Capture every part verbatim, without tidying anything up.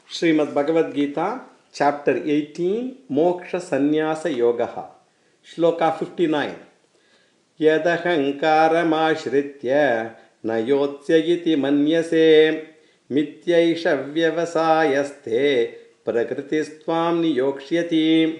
Srimad Bhagavad Gita, chapter eighteen, Moksha Sannyasa Yoga, Shloka fifty-nine. Yadahankaramashritya nayotsya iti manyase mityaisha vyavasayaste prakritistvam niyokshyati.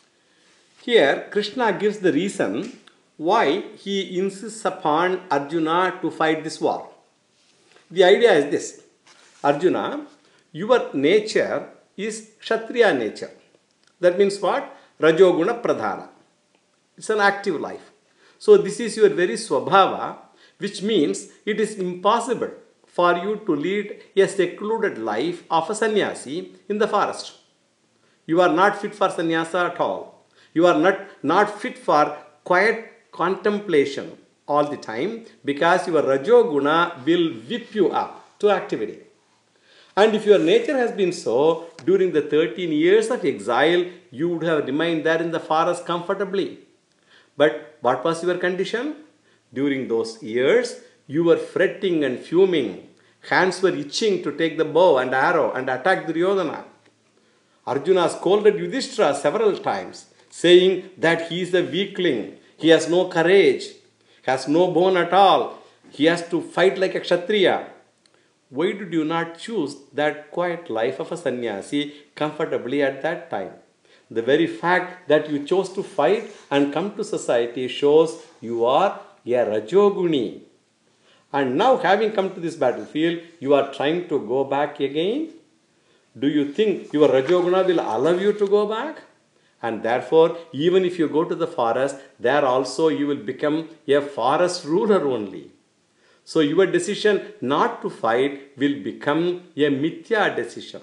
Here, Krishna gives the reason why he insists upon Arjuna to fight this war. The idea is this: Arjuna, your nature is Kshatriya nature. That means what? Rajoguna Pradhana. It's an active life. So this is your very Swabhava, which means it is impossible for you to lead a secluded life of a sannyasi in the forest. You are not fit for sannyasa at all. You are not, not fit for quiet contemplation all the time, because your Rajoguna will whip you up to activity. And if your nature has been so, during the thirteen years of exile, you would have remained there in the forest comfortably. But what was your condition? During those years, you were fretting and fuming. Hands were itching to take the bow and arrow and attack Duryodhana. Arjuna scolded Yudhishthira several times, saying that he is a weakling, he has no courage, has no bone at all, he has to fight like a Kshatriya. Why did you not choose that quiet life of a sannyasi comfortably at that time? The very fact that you chose to fight and come to society shows you are a Rajoguni. And now, having come to this battlefield, you are trying to go back again? Do you think your Rajoguna will allow you to go back? And therefore, even if you go to the forest, there also you will become a forest ruler only. So your decision not to fight will become a mithya decision.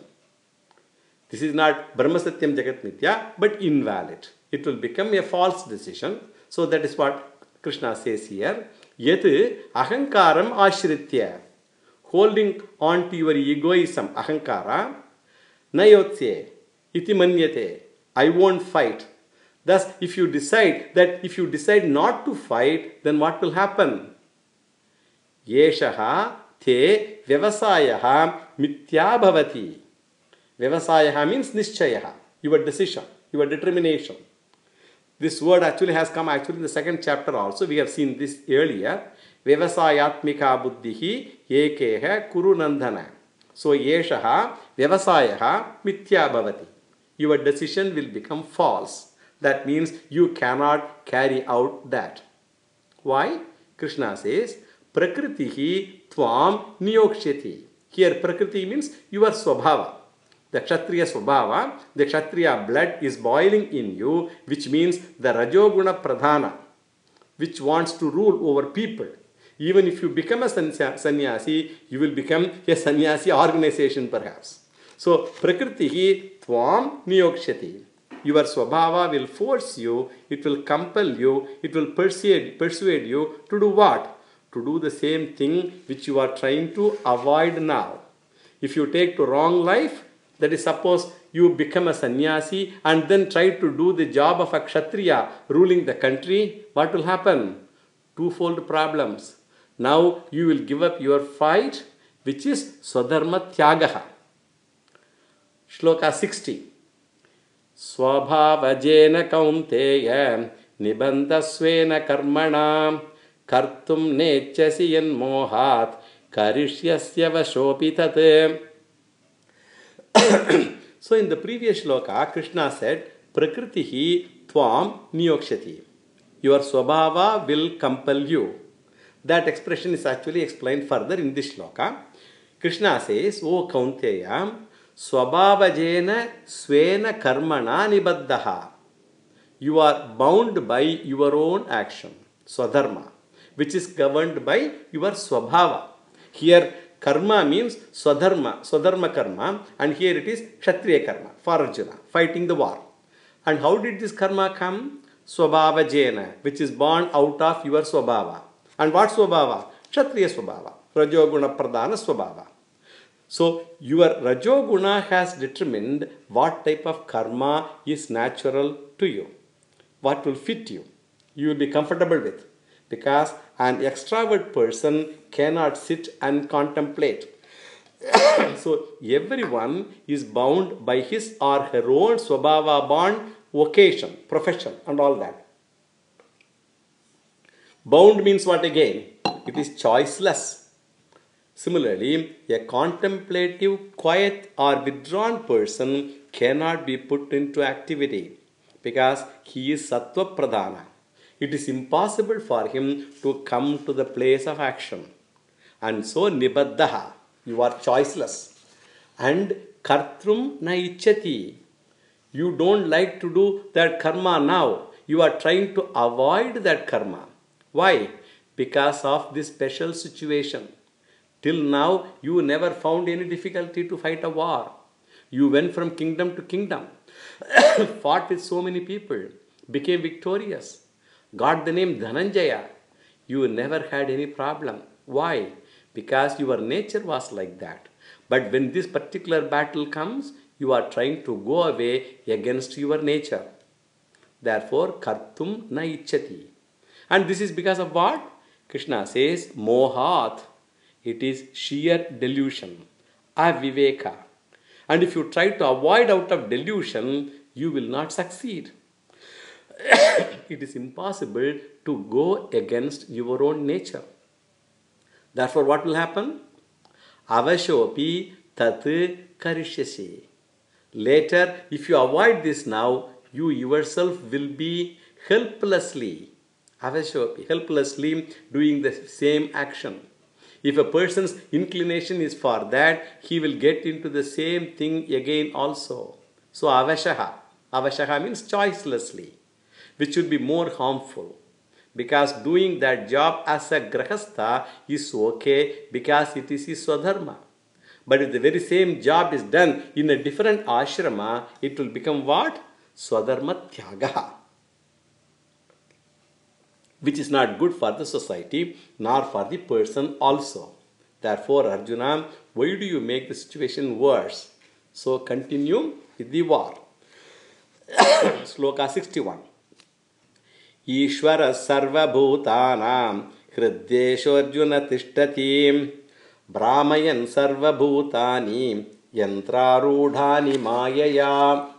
This is not Brahma Satyam Jagat Mithya, but invalid. It will become a false decision. So that is what Krishna says here. Yet ahankaram ashritya. Holding on to your egoism, ahankara, nayotsye, iti manyate. I won't fight. Thus, if you decide that if you decide not to fight, then what will happen? Yeshaha te vyavasayaha mithya bhavati. Vyavasayaha means nishchayaha, your decision, your determination. This word actually has come actually in the second chapter also. We have seen this earlier. Vyavasayatmika buddhihi ekeha kuru nandana. So yeshaha vyavasayaha mithya bhavati. Your decision will become false. That means you cannot carry out that. Why? Krishna says, Prakritihi tvam niyokshyati. Here Prakriti means your Swabhava. The Kshatriya Swabhava, the Kshatriya blood is boiling in you, which means the Rajoguna Pradhana, which wants to rule over people. Even if you become a sannyasi, you will become a sannyasi organization perhaps. So Prakritihi tvam niyokshyati. Your Swabhava will force you, it will compel you, it will persuade, persuade you to do what? To do the same thing which you are trying to avoid now. If you take to wrong life, that is, suppose you become a sannyasi and then try to do the job of a Kshatriya ruling the country, what will happen? Twofold problems. Now you will give up your fight, which is Swadharma Tyagaha. Shloka sixty. Swabhavajena kaunteya nibandhasvena karmana kartum nechasi yan mohat karishyasya vashopitate. So in the previous shloka, Krishna said, Prakritihi tvam niyokshati. Your Swabhava will compel you. That expression is actually explained further in this shloka. Krishna says, O Kaunteya, Swabhavajena svena karmana nibaddaha. You are bound by your own action, Swadharma, which is governed by your Swabhava. Here, karma means Swadharma, Swadharma karma, and here it is Kshatriya karma for Arjuna, fighting the war. And how did this karma come? Swabhavajena, which is born out of your Swabhava. And what Swabhava? Kshatriya Swabhava, Rajoguna Pradhana Swabhava. So your Rajoguna has determined what type of karma is natural to you, what will fit you, you will be comfortable with. Because an extrovert person cannot sit and contemplate. So everyone is bound by his or her own swabhava bond, vocation, profession, and all that. Bound means what again? It is choiceless. Similarly, a contemplative, quiet, or withdrawn person cannot be put into activity because he is sattva pradhana. It is impossible for him to come to the place of action. And so, nibaddha, you are choiceless. And kartrum na ichchati, you don't like to do that karma now. You are trying to avoid that karma. Why? Because of this special situation. Till now, you never found any difficulty to fight a war. You went from kingdom to kingdom, fought with so many people, became victorious, got the name Dhananjaya. You never had any problem. Why? Because your nature was like that. But when this particular battle comes, you are trying to go away against your nature. Therefore, kartum na ichchati. And this is because of what? Krishna says, mohat. It is sheer delusion, aviveka. And if you try to avoid out of delusion, you will not succeed. It is impossible to go against your own nature. Therefore, what will happen? Avashopi tat karishyasi. Later, if you avoid this now, you yourself will be helplessly, avashopi, helplessly doing the same action. If a person's inclination is for that, he will get into the same thing again also. So avashaha. Avashaha means choicelessly, which should be more harmful. Because doing that job as a grahastha is okay because it is his swadharma. But if the very same job is done in a different ashrama, it will become what? Swadharma tyagaha. Which is not good for the society nor for the person also. Therefore, Arjuna, why do you make the situation worse? So continue with the war. Sloka sixty-one. Ishvara sarva bhutanam hriddesho Arjuna tishtati brahmayan sarva bhutani yantrarudhani mayaya.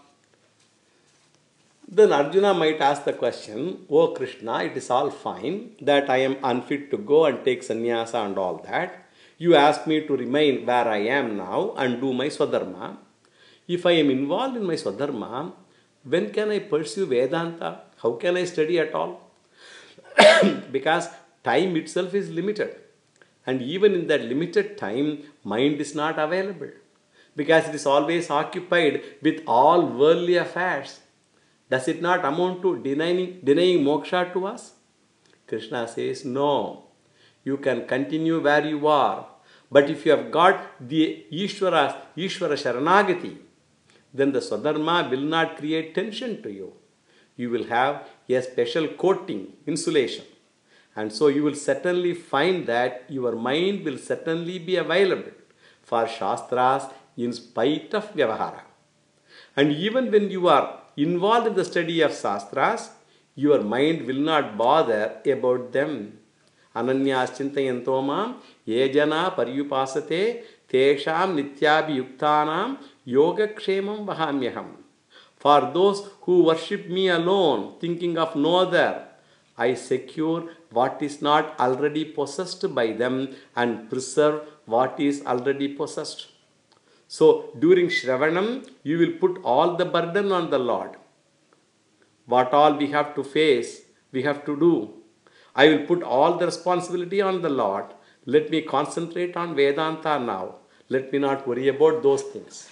Then Arjuna might ask the question, oh Krishna, it is all fine that I am unfit to go and take sannyasa and all that. You ask me to remain where I am now and do my swadharma. If I am involved in my swadharma, when can I pursue Vedanta? How can I study at all? Because time itself is limited. And even in that limited time, mind is not available. Because it is always occupied with all worldly affairs. Does it not amount to denying, denying moksha to us? Krishna says, no. You can continue where you are. But if you have got the Ishvara, Ishvara Sharanagati, then the Swadharma will not create tension to you. You will have a special coating, insulation. And so you will certainly find that your mind will certainly be available for Shastras in spite of Vyavahara. And even when you are involved in the study of Shastras, your mind will not bother about them. Ananyas chintayanto mam yejana paryupasate tesham nityabhiyuktanam yogakshemam vahamyaham. For those who worship me alone, thinking of no other, I secure what is not already possessed by them and preserve what is already possessed. So during Shravanam, you will put all the burden on the Lord. What all we have to face, we have to do. I will put all the responsibility on the Lord. Let me concentrate on Vedanta now. Let me not worry about those things.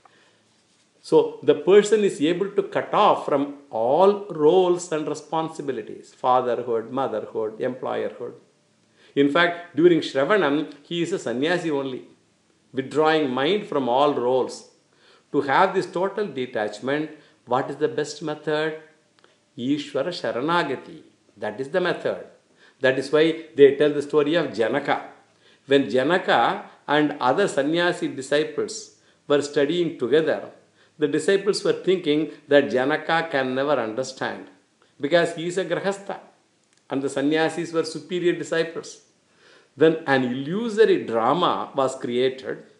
So the person is able to cut off from all roles and responsibilities. Fatherhood, motherhood, employerhood. In fact, during Shravanam, he is a sannyasi only. Withdrawing mind from all roles. To have this total detachment, what is the best method? Ishvara Sharanagati. That is the method. That is why they tell the story of Janaka. When Janaka and other sannyasi disciples were studying together, the disciples were thinking that Janaka can never understand because he is a grahastha and the sannyasis were superior disciples. Then an illusory drama was created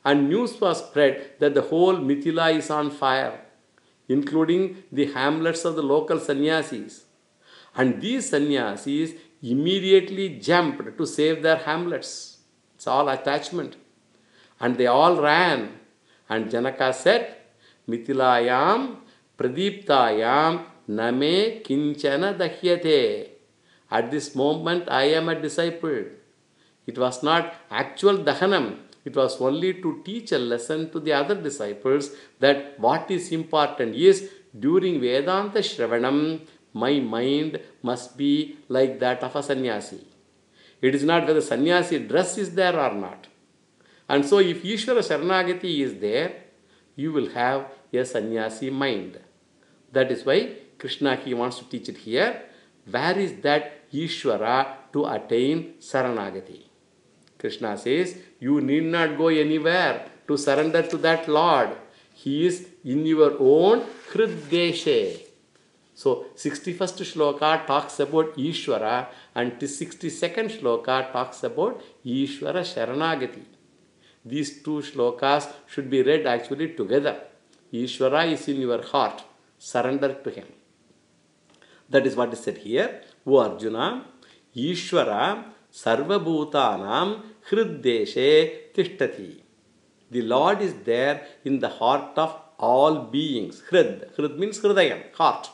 and news was spread that the whole Mithila is on fire, including the hamlets of the local sannyasis. And these sannyasis immediately jumped to save their hamlets. It's all attachment. And they all ran. And Janaka said, Mithilayam pradiptayam name kinchana dahyate. At this moment I am a disciple. It was not actual dahanam. It was only to teach a lesson to the other disciples that what is important is during Vedanta Shravanam, my mind must be like that of a sannyasi. It is not whether sannyasi dress is there or not. And so if Ishvara Sharanagati is there, you will have a sannyasi mind. That is why Krishna he wants to teach it here. Where is that Ishvara to attain Saranagati? Krishna says, you need not go anywhere to surrender to that Lord. He is in your own Hriddeshe. So, sixty-first shloka talks about Ishvara and the sixty-second shloka talks about Ishvara Sharanagati. These two shlokas should be read actually together. Ishvara is in your heart. Surrender to him. That is what is said here. O Arjuna, Ishvara Sarvabhutanam Hriddeshe Tishtati. The Lord is there in the heart of all beings. Hrid. Hrid means Hridayam, heart.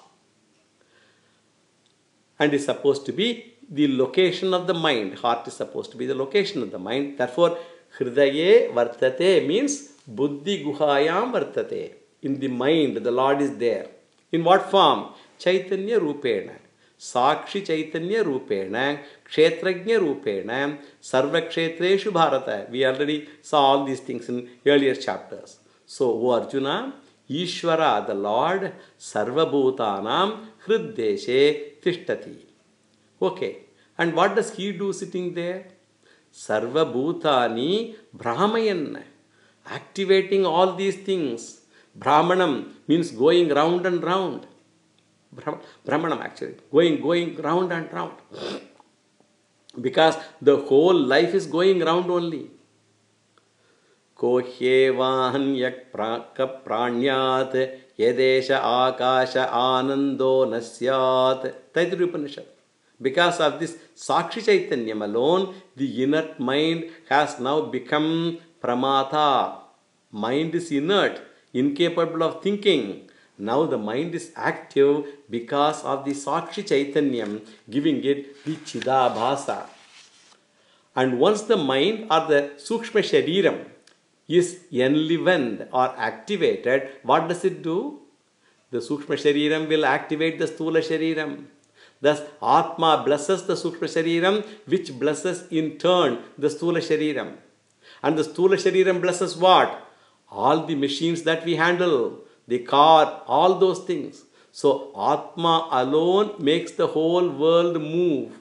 And is supposed to be the location of the mind. Heart is supposed to be the location of the mind. Therefore, Hridaye Vartate means Buddhi Guhayam Vartate. In the mind, the Lord is there. In what form? Chaitanya Rupena. Sakshi Chaitanya Rupena, Kshetrajna Rupena, Sarva Kshetreshu Bharata. We already saw all these things in earlier chapters. So, O Arjuna, Ishvara, the Lord, Sarva Bhutanam Hriddeshe Tishtati. Okay. And what does he do sitting there? Sarva Bhutani Brahmayan. Activating all these things. Brahmanam means going round and round. Brahmanam actually, going, going round and round. Because the whole life is going round only. Kohyevanyak pranyat yedesha akasha anando nasyat. Taittiriya Upanishad. Because of this Sakshi Chaitanyam alone, the inert mind has now become pramata. Mind is inert, incapable of thinking. Now the mind is active because of the Sakshi Chaitanyam giving it the Chidabhasa. And once the mind or the Sukshma Shariram is enlivened or activated, what does it do? The Sukshma Shariram will activate the Sthula Shariram. Thus, Atma blesses the Sukshma Shariram, which blesses in turn the Sthula Shariram. And the Sthula Shariram blesses what? All the machines that we handle. The car, all those things. So, Atma alone makes the whole world move.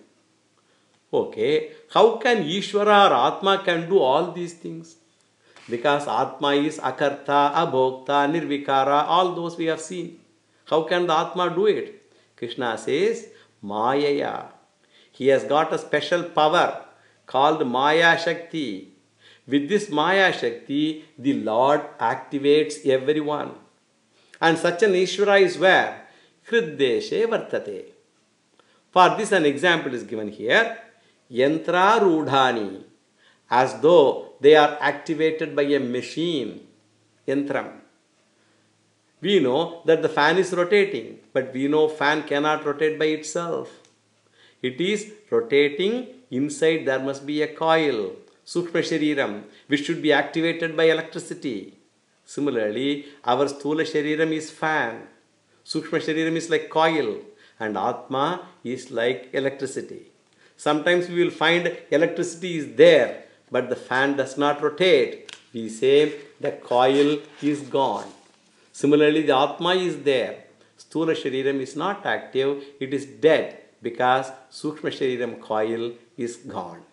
Okay, how can Ishvara or Atma can do all these things? Because Atma is Akarta, Abhokta, Nirvikara, all those we have seen. How can the Atma do it? Krishna says, Mayaya. He has got a special power called Maya Shakti. With this Maya Shakti, the Lord activates everyone. And such an Ishvara is where? Hriddeshe Vartate. For this an example is given here. Yantra Rudhani. As though they are activated by a machine. Yantram. We know that the fan is rotating. But we know fan cannot rotate by itself. It is rotating. Inside there must be a coil. Sukshma Shariram. Which should be activated by electricity. Similarly, our Sthula Shariram is fan, Sukshma Shariram is like coil, and Atma is like electricity. Sometimes we will find electricity is there, but the fan does not rotate. We say the coil is gone. Similarly, the Atma is there. Sthula Shariram is not active, it is dead because Sukshma Shariram coil is gone.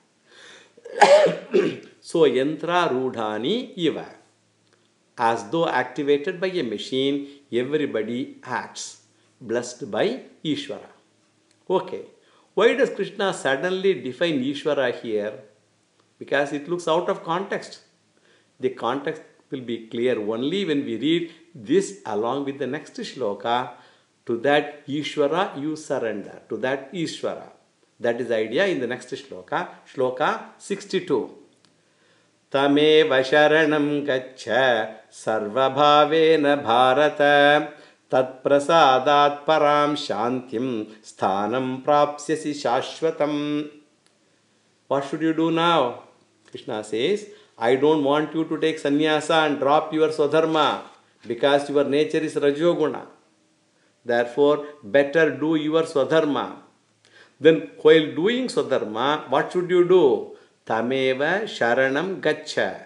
So, Yantra Rudhani Iva. As though activated by a machine, everybody acts, blessed by Ishvara. Okay, why does Krishna suddenly define Ishvara here? Because it looks out of context. The context will be clear only when we read this along with the next shloka. To that Ishvara you surrender. To that Ishvara. That is the idea in the next shloka. Shloka sixty-two. Tameva sharanam gaccha sarvabhavena bharata tat prasadat param shantim sthanam prapsyasi shashvatam. What should you do now? Krishna says, I don't want you to take sannyasa and drop your swadharma because your nature is rajoguna. Therefore, better do your swadharma. Then, while doing swadharma, what should you do? Tameva sharanam gaccha.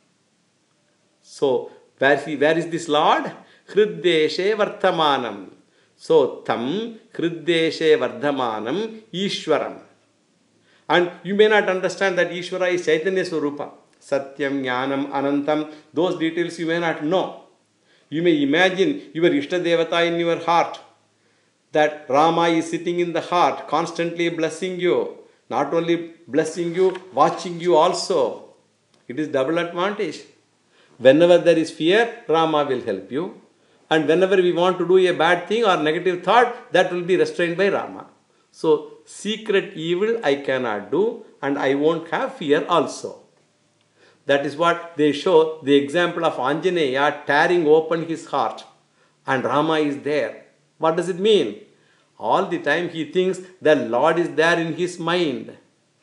So, where, he, where is this Lord? Hriddeshe vardhamanam. So, tam hriddeshe vardhamanam Ishwaram. And you may not understand that Ishvara is Chaitanya Swarupa. Satyam, Jnanam, Anantam. Those details you may not know. You may imagine your Ishta Devata in your heart. That Rama is sitting in the heart, constantly blessing you. Not only blessing you, watching you also. It is double advantage. Whenever there is fear, Rama will help you. And whenever we want to do a bad thing or negative thought, that will be restrained by Rama. So, secret evil I cannot do and I won't have fear also. That is what they show the example of Anjaneya tearing open his heart and Rama is there. What does it mean? All the time he thinks that Lord is there in his mind.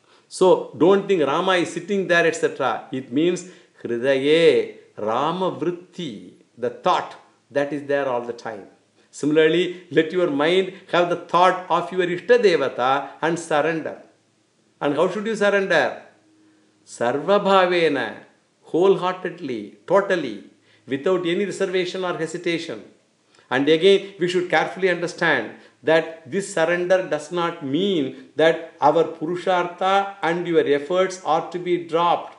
So don't think Rama is sitting there, et cetera. It means Hridaye, Rama Vritti, the thought that is there all the time. Similarly, let your mind have the thought of your Ishta Devata and surrender. And how should you surrender? Sarva Bhavena, wholeheartedly, totally, without any reservation or hesitation. And again, we should carefully understand that this surrender does not mean that our Purushartha and your efforts are to be dropped.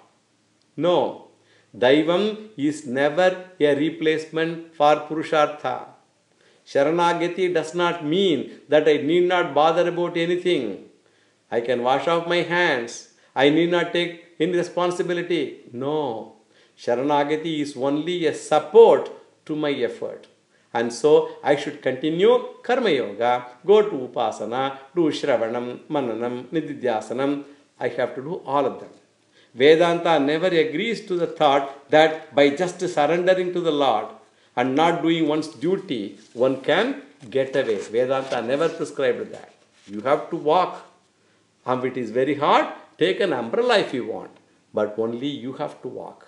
No, Daivam is never a replacement for Purushartha. Sharanagati does not mean that I need not bother about anything. I can wash off my hands. I need not take any responsibility. No. Sharanagati is only a support to my effort. And so I should continue Karma Yoga, go to Upasana, do Shravanam, Mananam, Nididhyasanam. I have to do all of them. Vedanta never agrees to the thought that by just surrendering to the Lord and not doing one's duty, one can get away. Vedanta never prescribed that. You have to walk. And if it is very hard, take an umbrella if you want. But only you have to walk.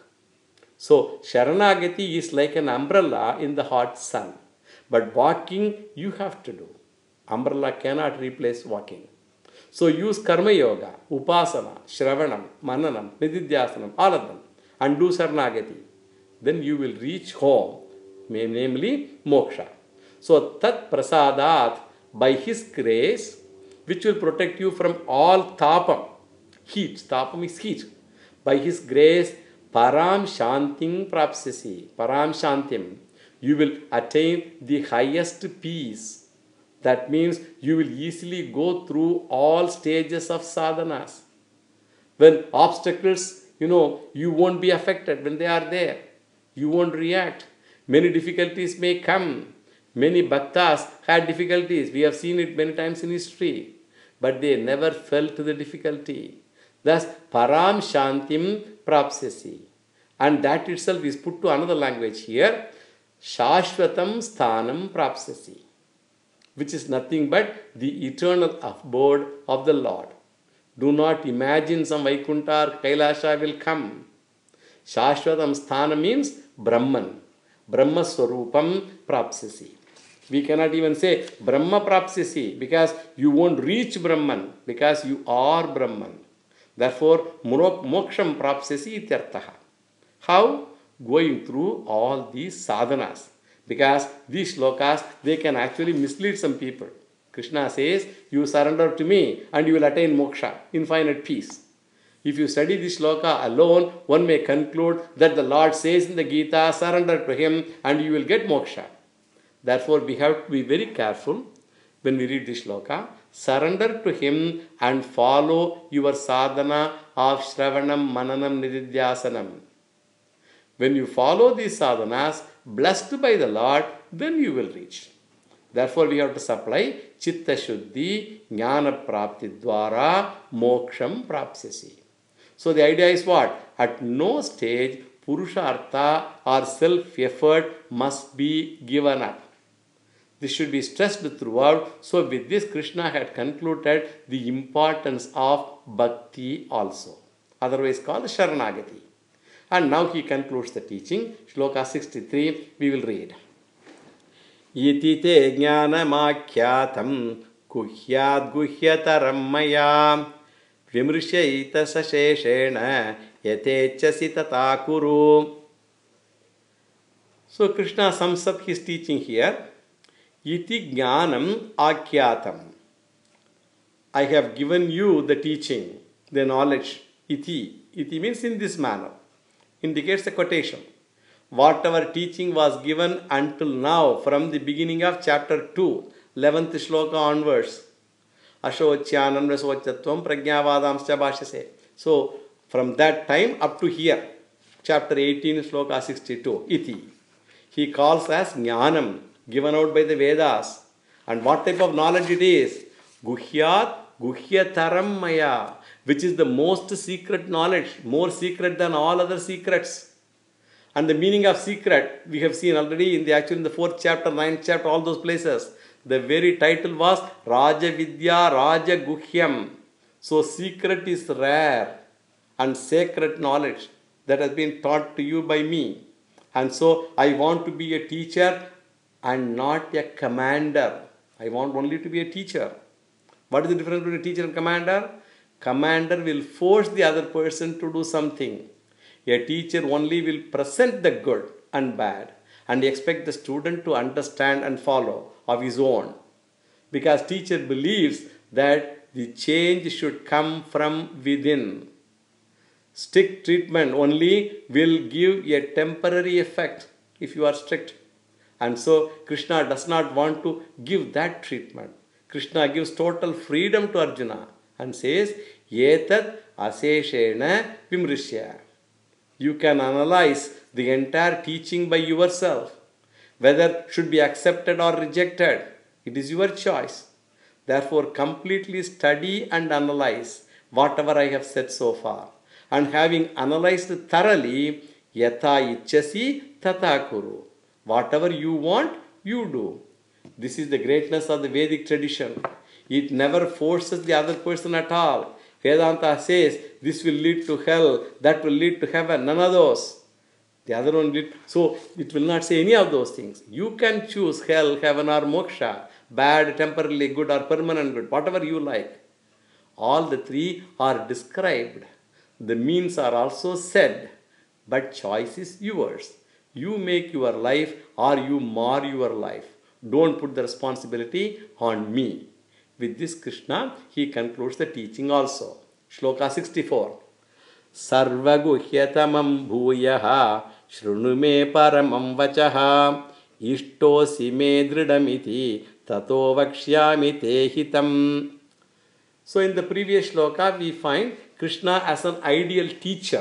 So, Sharanagati is like an umbrella in the hot sun. But walking, you have to do. Umbrella cannot replace walking. So, use Karma Yoga, Upasana, Shravanam, Mananam, Nididhyasanam, all of them. And do Sharanagati. Then you will reach home. Namely moksha. So tat prasadat, by his grace, which will protect you from all tapam, heat. Tapam is heat. By his grace, param shantim prapsasi. Param shantim. You will attain the highest peace. That means you will easily go through all stages of sadhanas. When obstacles, you know, you won't be affected when they are there. You won't react. Many difficulties may come. Many bhaktas had difficulties. We have seen it many times in history. But they never felt the difficulty. Thus, param shantim prapsasi. And that itself is put to another language here. Shashvatam sthanam prapsasi. Which is nothing but the eternal abode of the Lord. Do not imagine some Vaikuntha or Kailasha will come. Shashvatam sthana means Brahman. Brahma Swarupam Prapsasi. We cannot even say Brahma Prapsasi because you won't reach Brahman because you are Brahman. Therefore, Moksham Prapsasi ityartaha. How? Going through all these sadhanas. Because these shlokas, they can actually mislead some people. Krishna says, you surrender to me and you will attain moksha, infinite peace. If you study this shloka alone, one may conclude that the Lord says in the Gita, surrender to him and you will get moksha. Therefore, we have to be very careful when we read this shloka. Surrender to him and follow your sadhana of Shravanam, Mananam, Nididhyasanam. When you follow these sadhanas, blessed by the Lord, then you will reach. Therefore, we have to supply Chitta Shuddhi, Jnana Prapti Dwara, Moksham Prapsyasi. So the idea is what? At no stage, Purushartha or self-effort must be given up. This should be stressed throughout. So with this, Krishna had concluded the importance of Bhakti also, otherwise called Sharanagati. And now he concludes the teaching. Shloka sixty-three, we will read. Iti te jnanamakyatam guhyad guhyataram maya vimrishyaita sasheshena yatechasi tata kuru. So Krishna sums up his teaching here. Iti jnanam akyatam. I have given you the teaching, the knowledge. Iti. Iti means in this manner. Indicates a quotation. Whatever teaching was given until now, from the beginning of chapter two, eleventh shloka onwards. Ashocyanam rasochatvam prajnavadamscha bhashase. So, from that time up to here, chapter eighteen, shloka sixty-two, iti. He calls as jnanam, given out by the Vedas. And what type of knowledge it is? Guhyat guhyataram maya, which is the most secret knowledge, more secret than all other secrets. And the meaning of secret, we have seen already in the actually in the fourth chapter, ninth chapter, all those places. The very title was Raja Vidya Raja Guhyam. So secret is rare and sacred knowledge that has been taught to you by me. And so I want to be a teacher and not a commander. I want only to be a teacher. What is the difference between a teacher and commander? Commander will force the other person to do something. A teacher only will present the good and bad and expect the student to understand and follow of his own. Because teacher believes that the change should come from within. Strict treatment only will give a temporary effect if you are strict. And so Krishna does not want to give that treatment. Krishna gives total freedom to Arjuna and says, Etat aseshena vimrishya. You can analyze the entire teaching by yourself. Whether should be accepted or rejected, it is your choice. Therefore, completely study and analyze whatever I have said so far. And having analyzed thoroughly, yatha ichasi tata kuru. Whatever you want, you do. This is the greatness of the Vedic tradition. It never forces the other person at all. Vedanta says this will lead to hell, that will lead to heaven. None of those. The other one lead. So it will not say any of those things. You can choose hell, heaven or moksha. Bad, temporarily good or permanent good. Whatever you like. All the three are described. The means are also said. But choice is yours. You make your life or you mar your life. Don't put the responsibility on me. With this Krishna, he concludes the teaching also. Shloka sixty-four. Sarva guhyatamam bhuyaha shrunu me paramam vachaha ishtosi me dridamiti tato vakshyami te hitam. So in the previous shloka, we find Krishna as an ideal teacher.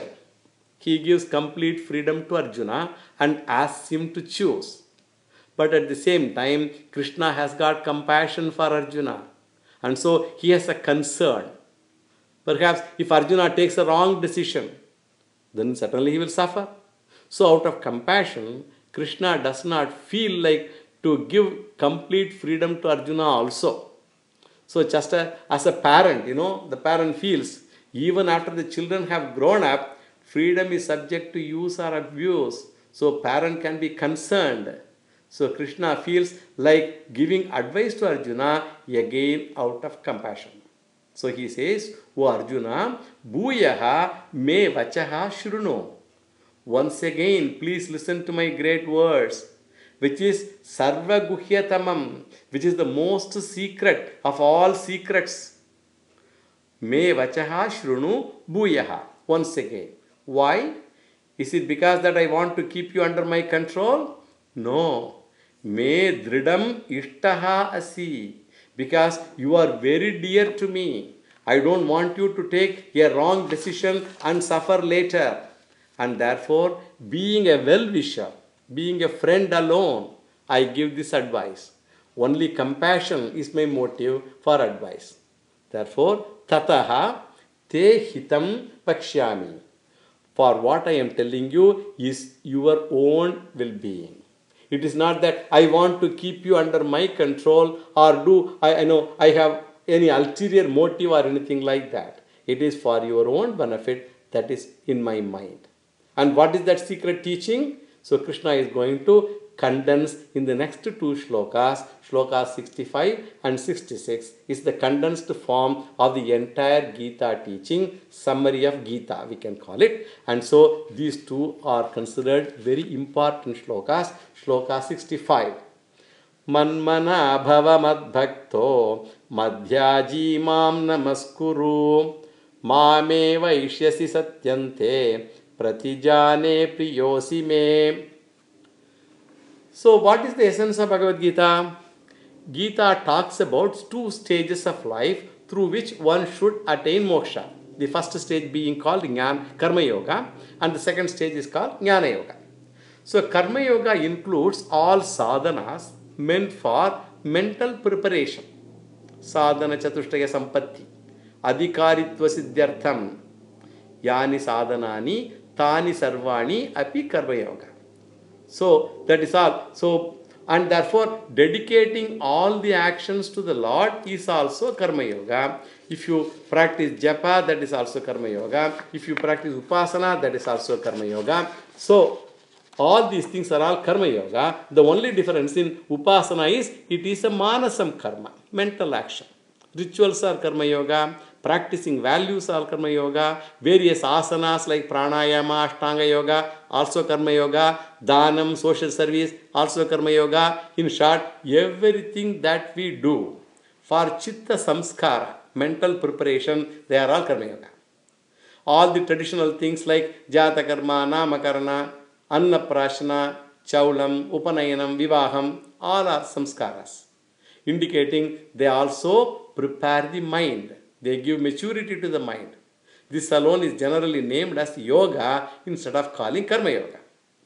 He gives complete freedom to Arjuna and asks him to choose. But at the same time, Krishna has got compassion for Arjuna. And so he has a concern. Perhaps if Arjuna takes a wrong decision, then certainly he will suffer. So out of compassion, Krishna does not feel like to give complete freedom to Arjuna also. So just a, as a parent, you know, the parent feels, even after the children have grown up, freedom is subject to use or abuse. So parent can be concerned. So Krishna feels like giving advice to Arjuna again out of compassion. So he says, O Arjuna, bhuyaha me vachaha shruno. Once again, please listen to my great words, which is sarva guhyatamam, which is the most secret of all secrets. Me vachaha shrunu bhuyaha. Once again. Why? Is it because that I want to keep you under my control? No. Me dridam ishtaha asi. Because you are very dear to me. I don't want you to take a wrong decision and suffer later. And therefore, being a well-wisher, being a friend alone, I give this advice. Only compassion is my motive for advice. Therefore, tataha te hitam vakshyami. For what I am telling you is your own well-being. It is not that I want to keep you under my control or do I, I know I have any ulterior motive or anything like that. It is for your own benefit that is in my mind. And what is that secret teaching? So Krishna is going to condense in the next two shlokas, shlokas sixty-five and sixty-six is the condensed form of the entire Gita teaching, summary of Gita we can call it. And so these two are considered very important shlokas. Shloka sixty-five. Manmana bhava madbhakto madhyaji mam namaskuru mame vaishyasi satyante pratijane priyosi me. So what is the essence of Bhagavad Gita? Gita talks about two stages of life through which one should attain moksha. The first stage being called Jnana, Karma Yoga, and the second stage is called Jnana Yoga. So Karma Yoga includes all sadhanas meant for mental preparation. Sadhana chatushtaya sampatti, adhikaritva siddhyartham, yani sadhanani, tani sarvani api Karma Yoga. So that is all. So and therefore dedicating all the actions to the Lord is also Karma Yoga. If you practice japa, that is also Karma Yoga. If you practice upasana, that is also Karma Yoga. So all these things are all Karma Yoga. The only difference in upasana is it is a manasam karma, mental action. Rituals are Karma Yoga. Practicing values are Karma Yoga. Various asanas like pranayama, ashtanga yoga, also Karma Yoga. Dhanam, social service, also Karma Yoga. In short, everything that we do for chitta samskara, mental preparation, they are all Karma Yoga. All the traditional things like jata karma, namakarana, annaprashana, chaulam, upanayanam, vivaham, all are samskaras, indicating they also prepare the mind. They give maturity to the mind. This alone is generally named as yoga instead of calling karma yoga.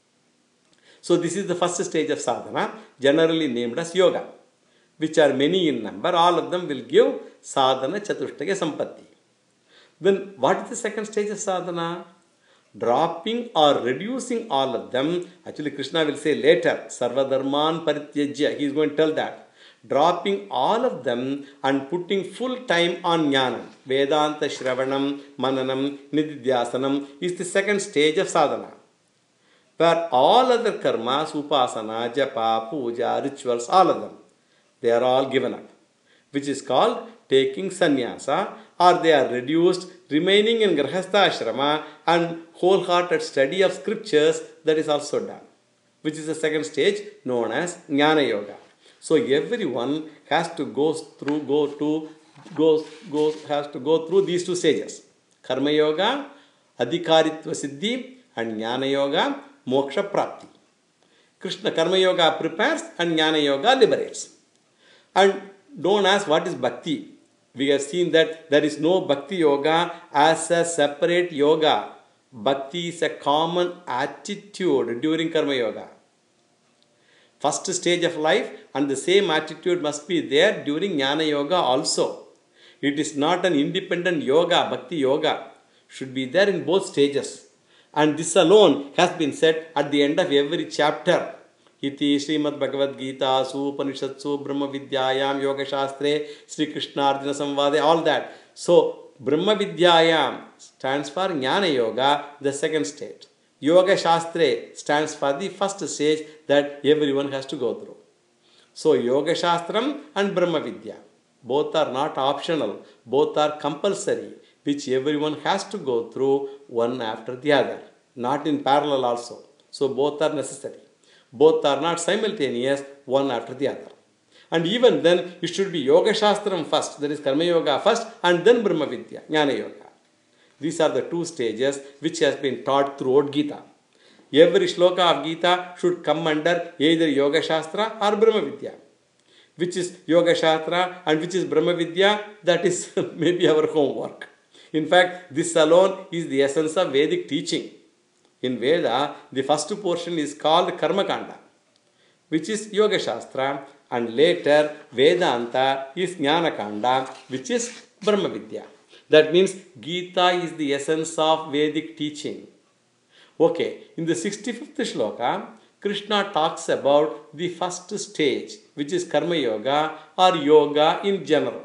So this is the first stage of sadhana, generally named as yoga, which are many in number. All of them will give sadhana chatushtaya sampatti. Then what is the second stage of sadhana? Dropping or reducing all of them. Actually Krishna will say later, sarvadharman parityajya. He is going to tell that. Dropping all of them and putting full time on jnana, Vedanta Shravanam, Mananam, Nididhyasanam is the second stage of sadhana. Where all other karmas, upasana, japa, puja, rituals, all of them, they are all given up, which is called taking sannyasa, or they are reduced, remaining in grahastha ashrama and wholehearted study of scriptures, that is also done, which is the second stage known as jnana yoga. So everyone has to go through, go to, goes, goes, has to go through these two stages: Karma Yoga, Adhikaritva Siddhi, and Jnana Yoga, Moksha Prapti. Krishna Karma Yoga prepares and Jnana Yoga liberates. And don't ask what is Bhakti. We have seen that there is no Bhakti Yoga as a separate yoga. Bhakti is a common attitude during Karma Yoga. First stage of life, and the same attitude must be there during Jnana Yoga also. It is not an independent yoga, Bhakti Yoga. Should be there in both stages. And this alone has been said at the end of every chapter. Iti Srimad Bhagavad Gita, Su Upanishadsu, Brahma Vidyayam, Yoga Shastre, Sri Krishna Arjuna Samvade, all that. So, Brahma Vidyayam stands for Jnana Yoga, the second stage. Yoga Shastre stands for the first stage that everyone has to go through. So, Yoga Shastram and Brahma Vidya, both are not optional, both are compulsory, which everyone has to go through one after the other, not in parallel also. So, both are necessary. Both are not simultaneous, one after the other. And even then, it should be Yoga Shastram first, that is Karma Yoga first, and then Brahma Vidya, Jnana Yoga. These are the two stages which has been taught throughout Gita. Every shloka of Gita should come under either Yoga Shastra or Brahma Vidya. Which is Yoga Shastra and which is Brahma Vidya, that is maybe our homework. In fact, this alone is the essence of Vedic teaching. In Veda, the first portion is called Karma Kanda, which is Yoga Shastra, and later Vedanta is Jnana Kanda, which is Brahma Vidya. That means Gita is the essence of Vedic teaching. Okay, in the sixty-fifth shloka, Krishna talks about the first stage, which is Karma Yoga or Yoga in general.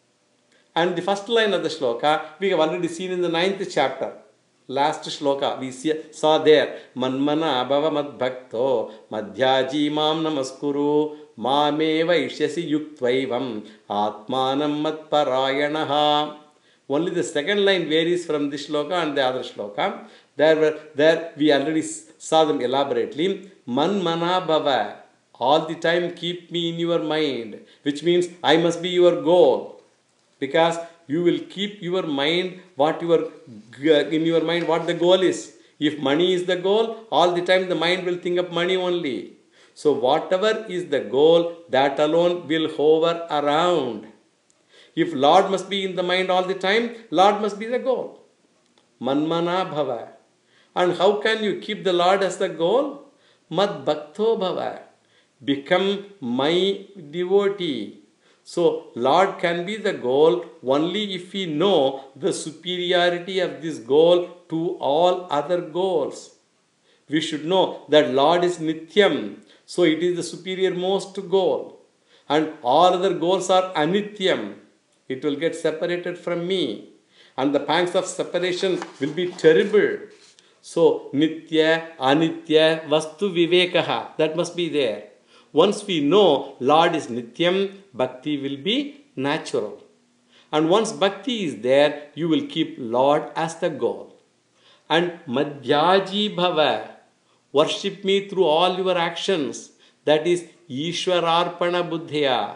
And the first line of the shloka, we have already seen in the ninth chapter. Last shloka, we see, saw there, Manmana Bhava Mad Bhakto Madhyaji Mam Namaskuru Mameva Ishyasi Yuktvaivam Atmanam Mat Parayanaha. Only the second line varies from this shloka and the other shloka. There, were, there we already saw them elaborately. Manmana Bhava, all the time keep me in your mind, which means I must be your goal. Because you will keep your mind, what your, in your mind, what the goal is. If money is the goal, all the time the mind will think of money only. So whatever is the goal, that alone will hover around. If Lord must be in the mind all the time, Lord must be the goal. Manmana Bhava. And how can you keep the Lord as the goal? Mad Bhakto Bhava. Become my devotee. So, Lord can be the goal only if we know the superiority of this goal to all other goals. We should know that Lord is Nityam, so it is the superior most goal. And all other goals are Anityam. It will get separated from me. And the pangs of separation will be terrible. So, Nitya, Anitya, Vastu Vivekaha, that must be there. Once we know Lord is Nityam, Bhakti will be natural. And once Bhakti is there, you will keep Lord as the goal. And Madhyaji Bhava, worship me through all your actions. That is Ishwararpana Buddhya.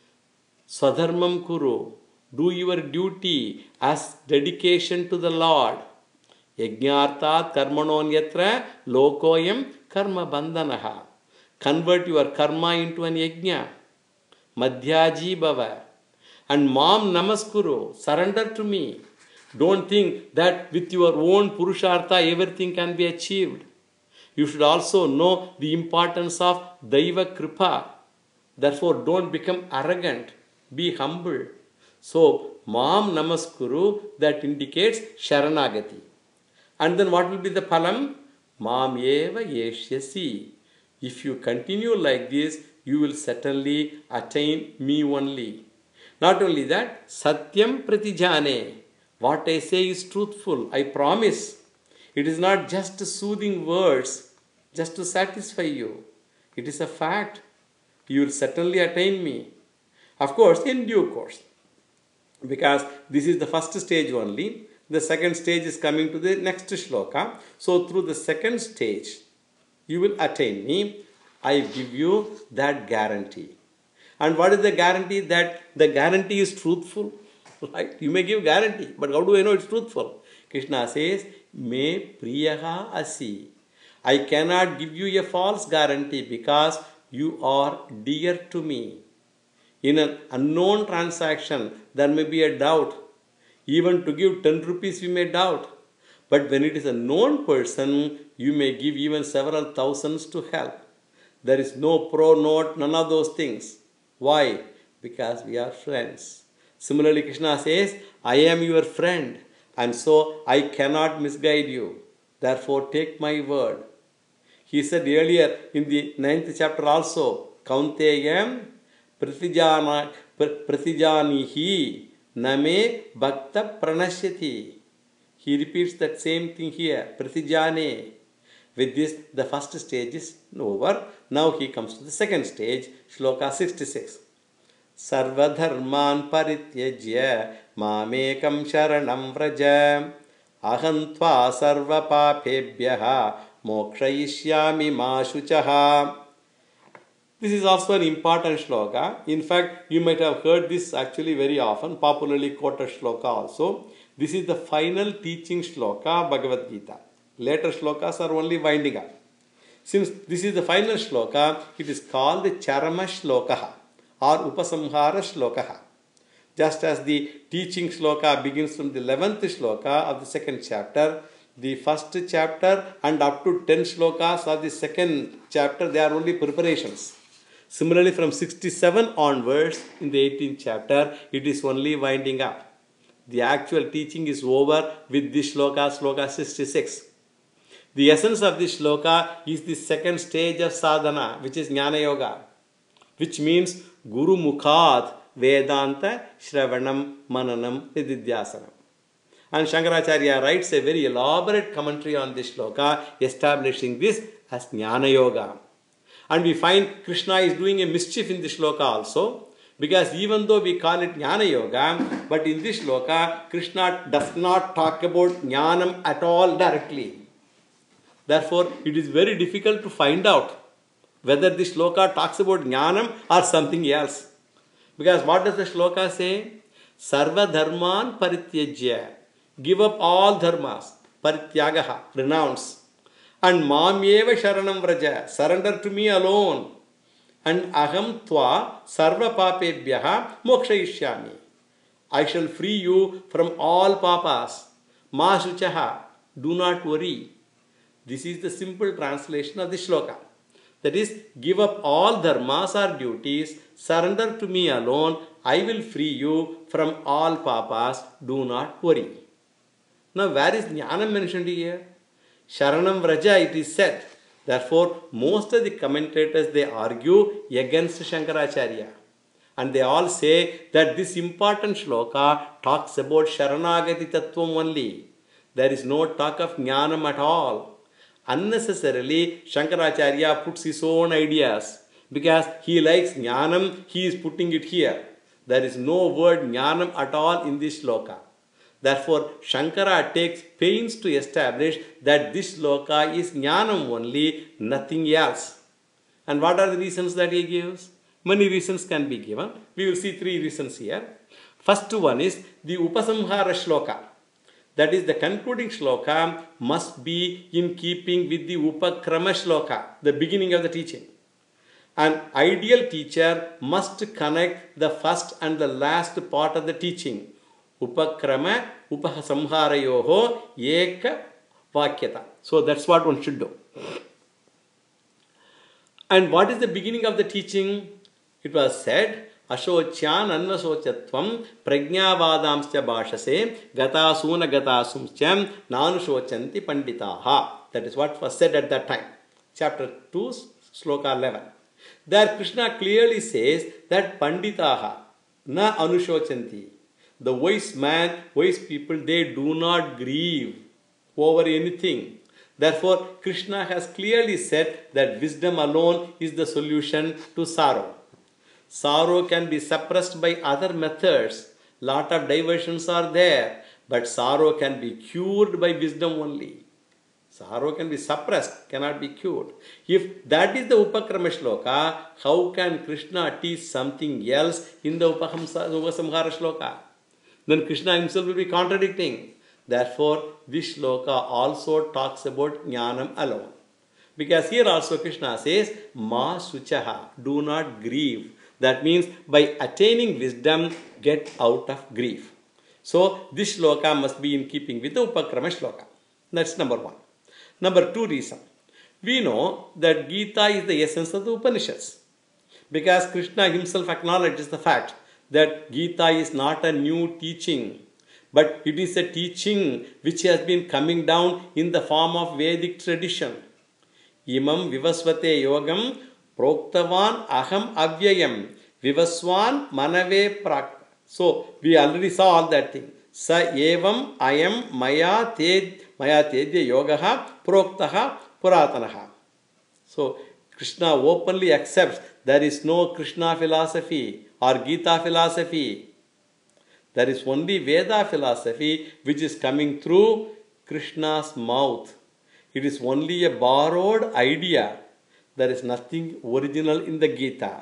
Swadharmam Kuru. Do your duty as dedication to the Lord. Yajnartat karmanonyatra lokoyam karma bandhanaha. Convert your karma into an yajna. Madhyaji Bhava. And Mam Namaskuru. Surrender to me. Don't think that with your own Purushartha everything can be achieved. You should also know the importance of Daiva Kripa. Therefore, don't become arrogant. Be humble. So, Mam Namaskuru, that indicates Sharanagati. And then what will be the phalam? Mam eva yeshyasi. If you continue like this, you will certainly attain me only. Not only that, Satyam Pratijane. What I say is truthful. I promise. It is not just soothing words, just to satisfy you. It is a fact. You will certainly attain me. Of course, in due course. Because this is the first stage only. The second stage is coming to the next shloka. So through the second stage, you will attain me. I give you that guarantee. And what is the guarantee? That the guarantee is truthful. Right? You may give guarantee, but how do I know it's truthful? Krishna says, Me priyaha asi. I cannot give you a false guarantee because you are dear to me. In an unknown transaction, there may be a doubt. Even to give ten rupees, we may doubt. But when it is a known person, you may give even several thousands to help. There is no pro note, none of those things. Why? Because we are friends. Similarly, Krishna says, I am your friend, and so I cannot misguide you. Therefore, take my word. He said earlier in the ninth chapter also, Kaunteyam pratijana pratijanihi name bhakta pranashyati. He repeats that same thing here, pratijane. With this, the first stage is over. Now he comes to the second stage, Shloka sixty-six. Sarvadharman parityajya mamekam sharanam vraja ahantva sarva papebhyaha mokshayishyami mashuchaha. This is also an important shloka. In fact, you might have heard this actually very often, popularly quoted shloka also. This is the final teaching shloka, Bhagavad Gita. Later shlokas are only winding up. Since this is the final shloka, it is called the Charama Shlokaha or Upasamhara Shlokaha. Just as the teaching shloka begins from the eleventh shloka of the second chapter, The first chapter and up to ten shlokas of the second chapter, they are only preparations. Similarly, from sixty-seven onwards in the eighteenth chapter, it is only winding up. The actual teaching is over with this shloka, shloka sixty-six. The essence of this shloka is the second stage of sadhana, which is Jnana Yoga, which means Guru Mukhat Vedanta Shravanam Mananam Nididhyasanam. And Shankaracharya writes a very elaborate commentary on this shloka, establishing this as Jnana Yoga. And we find Krishna is doing a mischief in this shloka also, because even though we call it Jnana Yoga, but in this shloka, Krishna does not talk about Jnanam at all directly. Therefore, it is very difficult to find out whether this shloka talks about Jnanam or something else. Because what does the shloka say? Sarva dharman parityajya. Give up all dharmas. Parityagaha. Renounce. And mamyeva sharanam vraja. Surrender to me alone. And aham tva sarva papebhyaha mokshayishyami. I shall free you from all papas. Ma suchaha. Do not worry. This is the simple translation of the shloka. That is, give up all dharmas or duties, surrender to me alone, I will free you from all papas, do not worry. Now, where is Jnanam mentioned here? Sharanam Vraja, it is said. Therefore, most of the commentators, they argue against Shankaracharya. And they all say that this important shloka talks about Sharanagati Tattvam only. There is no talk of Jnanam at all. Unnecessarily, Shankaracharya puts his own ideas. Because he likes Jnanam, he is putting it here. There is no word Jnanam at all in this shloka. Therefore, Shankara takes pains to establish that this shloka is Jnanam only, nothing else. And what are the reasons that he gives? Many reasons can be given. We will see three reasons here. First one is the Upasamhara shloka. That is, the concluding shloka must be in keeping with the Upakrama shloka, the beginning of the teaching. An ideal teacher must connect the first and the last part of the teaching. Upakrama, Upasamharayoho, Eka Vakyata. So that's what one should do. And what is the beginning of the teaching? It was said, Ashocyan Anvasochatvam Prajnavadamscha Bhashase Gatasuna Gatasumscham Nanusochanti Panditaha. That is what was said at that time. Chapter two, Sloka eleven. There Krishna clearly says that Panditaha Na Anusochanti. The wise man, wise people, they do not grieve over anything. Therefore, Krishna has clearly said that wisdom alone is the solution to sorrow. Sorrow can be suppressed by other methods. Lot of diversions are there. But sorrow can be cured by wisdom only. Sorrow can be suppressed, cannot be cured. If that is the Upakrama shloka, how can Krishna teach something else in the Upasamhara shloka? Then Krishna himself will be contradicting. Therefore, this shloka also talks about Jnanam alone. Because here also Krishna says, Ma suchaha, do not grieve. That means by attaining wisdom, get out of grief. So this shloka must be in keeping with the Upakrama shloka. That's number one. Number two reason. We know that Gita is the essence of the Upanishads. Because Krishna himself acknowledges the fact that Gita is not a new teaching, but it is a teaching which has been coming down in the form of Vedic tradition. Imam vivasvate yogam proktavan aham avyayam vivaswan manave prak. So we already saw all that thing. Sa evam ayam maya ted maya tedya yogaha proktaha puratanaha. So Krishna openly accepts there is no Krishna philosophy or Gita philosophy. There is only Veda philosophy which is coming through Krishna's mouth. It is only a borrowed idea. There is nothing original in the Gita.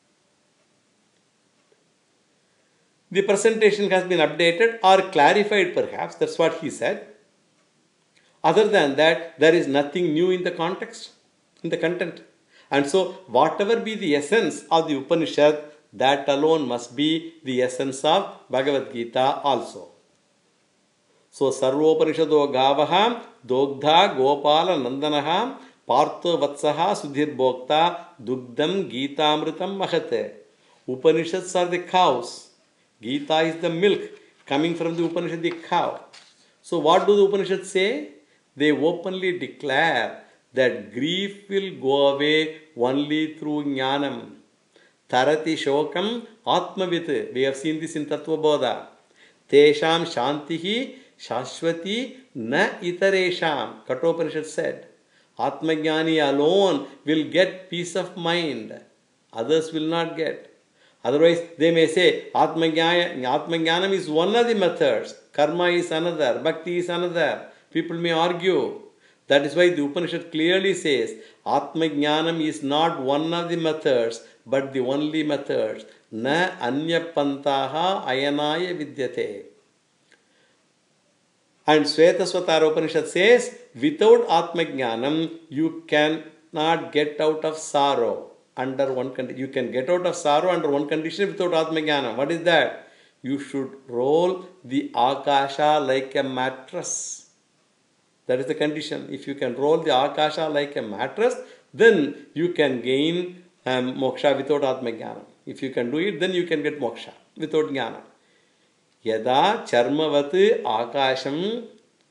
The presentation has been updated or clarified perhaps. That's what he said. Other than that, there is nothing new in the context, in the content. And so, whatever be the essence of the Upanishad, that alone must be the essence of Bhagavad Gita also. So Sarvopanishado Gavaha Dogdha Gopala Nandanaha Partho Vatsaha Sudhir Bhokta Dugdam Gita Amritam Mahate. Upanishads are the cows. Gita is the milk coming from the Upanishad, the cow. So what do the Upanishads say? They openly declare that grief will go away only through jnanam. Tarati shokam atmavit. We have seen this in Tattva Bodha. Tesham shantihi shashwati na itaresham. Kathopanishad said. Atmajnani alone will get peace of mind. Others will not get. Otherwise, they may say, Atmajnanam is one of the methods. Karma is another. Bhakti is another. People may argue. That is why the Upanishad clearly says, Atmajnanam is not one of the methods, but the only methods. Na anya pantaha ayanaya vidyate. And Svetasvatara Upanishad says, without Atmajnanam, you cannot get out of sorrow. Under one condition, you can get out of sorrow under one condition without Atmajnanam. What is that? You should roll the Akasha like a mattress. That is the condition. If you can roll the Akasha like a mattress, then you can gain um, moksha without Atmajnanam. If you can do it, then you can get moksha without jnana. Yada charmavati akasham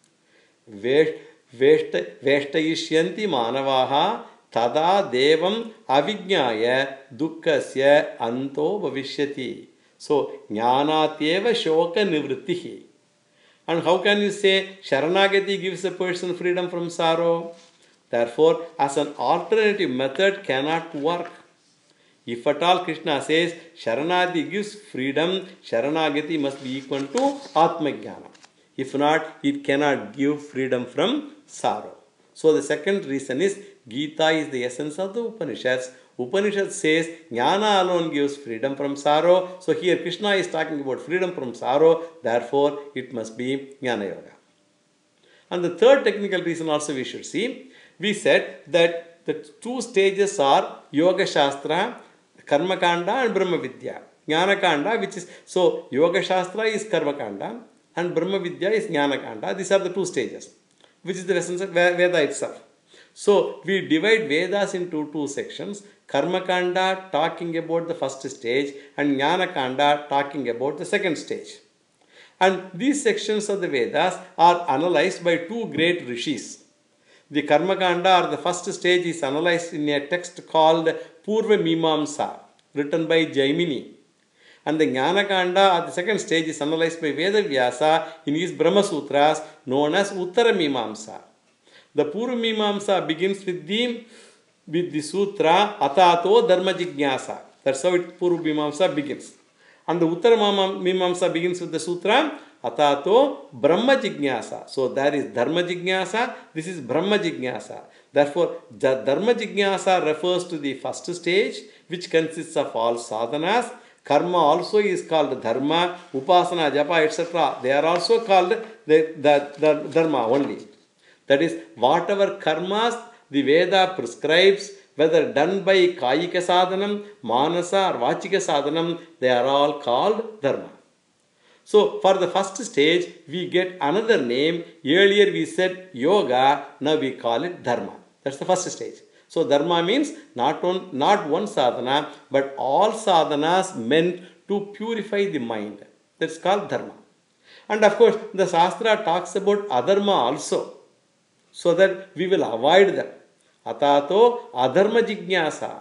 veshtayishyanti manavaha tada devam avijnaya dukkasya anto bhavishyati. So, jnanatyeva shoka nivrittihi. And how can you say Sharanagati gives a person freedom from sorrow? Therefore, as an alternative method cannot work. If at all Krishna says Sharanagati gives freedom, Sharanagati must be equal to Atmajnana. If not, it cannot give freedom from sorrow. So the second reason is Gita is the essence of the Upanishads. Upanishad says Jnana alone gives freedom from sorrow. So here Krishna is talking about freedom from sorrow. Therefore, it must be Jnana Yoga. And the third technical reason also we should see. We said that the two stages are Yoga Shastra, Karma Kanda and Brahma Vidya. Jnana Kanda, which is, so Yoga Shastra is Karma Kanda and Brahma Vidya is Jnana Kanda. These are the two stages, which is the essence of Veda itself. So we divide Vedas into two sections. Karma Kanda talking about the first stage and Jnana Kanda talking about the second stage. And these sections of the Vedas are analyzed by two great rishis. The Karma Kanda or the first stage is analyzed in a text called Purva Mimamsa, written by Jaimini. And the Jnana Kanda at the second stage is analyzed by Veda Vyasa in his Brahma Sutras known as Uttara Mimamsa. The Purva Mimamsa begins with the, with the sutra Atato Dharma Jijnasa. That's how it, Purva Mimamsa begins. And the Uttara Mimamsa begins with the sutra Atato Brahma Jijnasa. So there is Dharma Jijnasa, this is Brahma Jijnasa. Therefore, the Dharma Jijnasa refers to the first stage, which consists of all sadhanas. Karma also is called Dharma, Upasana, Japa, et cetera. They are also called the, the, the Dharma only. That is, whatever karmas the Veda prescribes, whether done by Kayika Sadhanam, Manasa or Vachika Sadhanam, they are all called Dharma. So, for the first stage, we get another name. Earlier we said Yoga, now we call it Dharma. That's the first stage. So, Dharma means not one, not one sadhana, but all sadhanas meant to purify the mind. That's called Dharma. And of course, the Shastra talks about Adharma also, so that we will avoid them. Atato Adharma Jijnasa.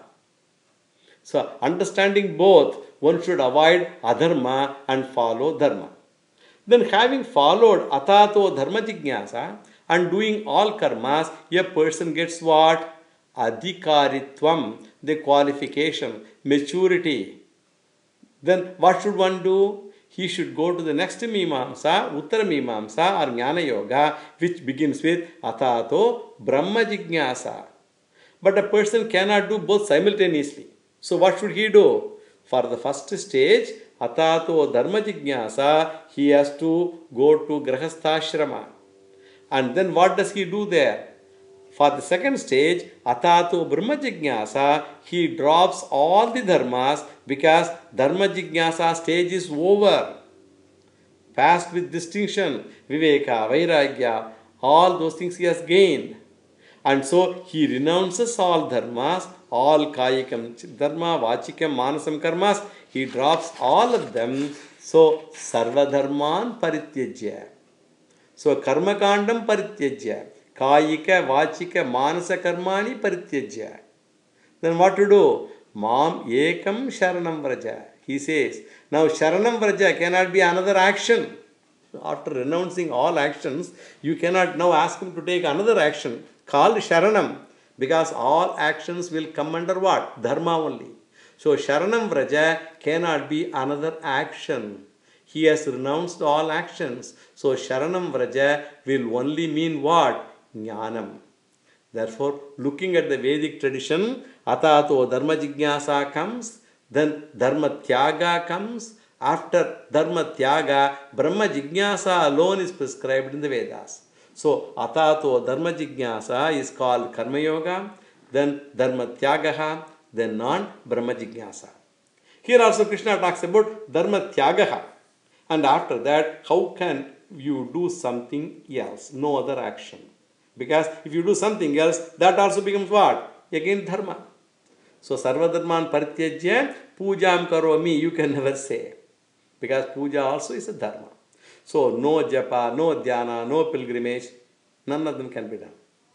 So, understanding both, one should avoid Adharma and follow Dharma. Then, having followed Atato Dharma Jijnasa and doing all karmas, a person gets what? Adhikaritvam, the qualification, maturity. Then, what should one do? He should go to the next Mimamsa, Uttara Mimamsa or Jnana Yoga, which begins with Atato Brahma Jijnasa. But a person cannot do both simultaneously. So what should he do? For the first stage, Atato Dharma Jijnasa, he has to go to Grahastha-shrama. And then what does he do there? For the second stage, Atato Brahma Jijnasa, he drops all the dharmas because Dharma Jijnasa stage is over. fast with distinction, viveka, vairagya, all those things he has gained. And so he renounces all dharmas, all kayikam dharma, vachikam, manasam karmas. He drops all of them. So sarva dharman parityajya. So karma kandam parityajya. Kayika, vachika, manasa karmani parityajya. Then what to do? Mam ekam sharanam vraja. He says, now sharanam vraja cannot be another action. After renouncing all actions, you cannot now ask him to take another action called sharanam, because all actions will come under what? Dharma only. So sharanam vraja cannot be another action. He has renounced all actions. So sharanam vraja will only mean what? Jnanam. Therefore, looking at the Vedic tradition, atato dharma jignasa comes, then dharma tyaga comes. After dharma tyaga, brahma jignasa alone is prescribed in the Vedas. So, atato dharma jignasa is called karma yoga, then dharma tyagaha, then non-brahma jignasa. Here also Krishna talks about dharma tyagaha. And after that, how can you do something else? No other action. Because if you do something else, that also becomes what? Again dharma. So, sarva dharman parityajya, pujam karomi, you can never say. Because puja also is a dharma. So, no japa, no dhyana, no pilgrimage, none of them can be done.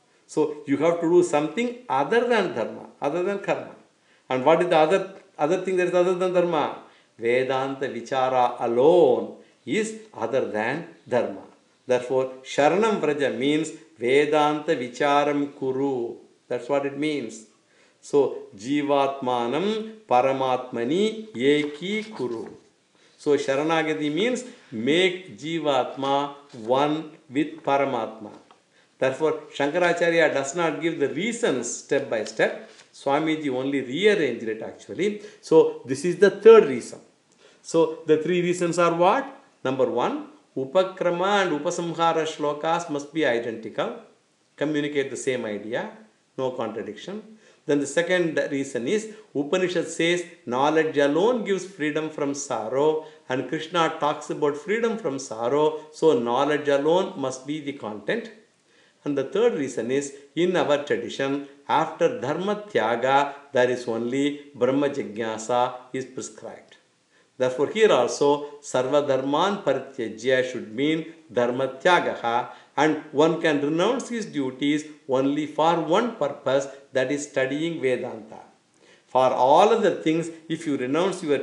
So, you have to do something other than dharma, other than karma. And what is the other, other thing that is other than dharma? Vedanta vichara alone is other than dharma. Therefore, sharanam vraja means Vedanta vicharam kuru. That's what it means. So, jivatmanam paramatmani eki kuru. So, sharanagati means make jivatma one with paramatma. Therefore, Shankaracharya does not give the reasons step by step. Swamiji only rearranged it actually. So, this is the third reason. So, the three reasons are what? Number one, Upakrama and Upasamhara shlokas must be identical, communicate the same idea, no contradiction. Then the second reason is Upanishad says knowledge alone gives freedom from sorrow, and Krishna talks about freedom from sorrow, so knowledge alone must be the content. And the third reason is in our tradition, after Dharma Tyaga, there is only Brahma Jignasa is prescribed. Therefore, here also, Sarva Dharman Parityajya should mean Dharma Tyagaha, and one can renounce his duties only for one purpose, that is studying Vedanta. For all other things, if you renounce your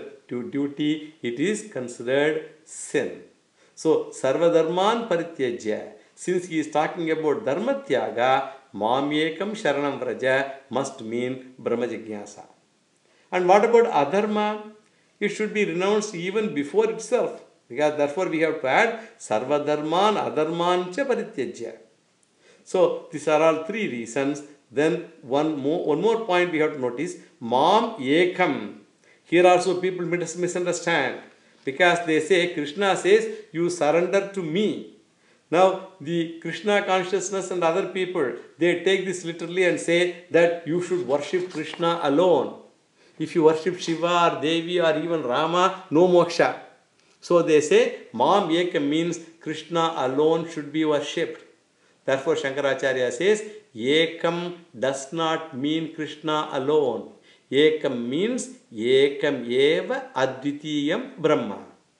duty, it is considered sin. So, Sarva Dharman Parityajya, since he is talking about Dharma Tyaga, Mamyekam Sharanam Vraja must mean Brahma Jignasa. And what about Adharma? It should be renounced even before itself, because therefore we have to add Sarva Dharman Adharman cha Parityajya. So these are all three reasons. Then one more, one more point we have to notice, Mam Ekam. Here also people misunderstand, because they say, Krishna says, you surrender to me. Now the Krishna consciousness and other people, they take this literally and say that you should worship Krishna alone. If you worship Shiva or Devi or even Rama, no moksha. So they say, Mam Ekam means Krishna alone should be worshipped. Therefore Shankaracharya says, Ekam does not mean Krishna alone. Ekam means Ekam eva advitiyam Brahma.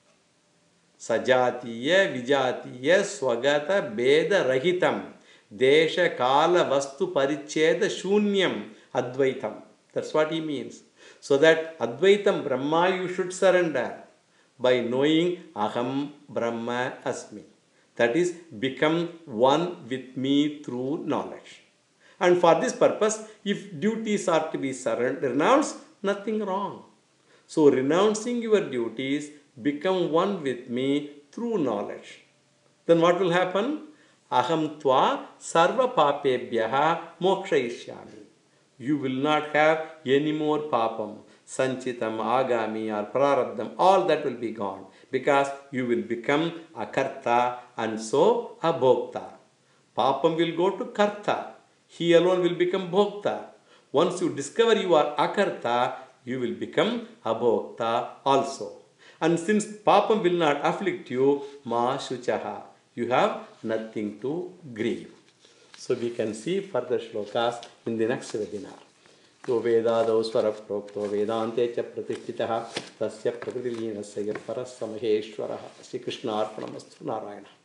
Sajatiya, Vijatiya, Swagata, Beda, Rahitam. Desha, Kala, Vastu, Paricheda, Shunyam, Advaitam. That's what he means. So that Advaitam Brahma you should surrender by knowing Aham Brahma Asmi. That is, become one with me through knowledge. And for this purpose, if duties are to be surrendered, renounced, nothing wrong. So renouncing your duties, become one with me through knowledge. Then what will happen? Aham tva sarva papebhyaha mokshayishyami. You will not have any more papam, sanchitam, agami or prarabdham, all that will be gone, because you will become a karta and so a bhokta. Papam will go to karta, he alone will become bhokta. Once you discover you are akarta, you will become a bhokta also. And since papam will not afflict you, ma shuchaha, you have nothing to grieve. So we can see further shlokas in the next webinar. यो वेदादौ स्वरप्रोक्तो वेदान्ते च प्रतिष्ठितः तस्य प्रकृतिलीनस्य यः परः स महेश्वरः। श्रीकृष्णार्पणमस्तु। नारायण।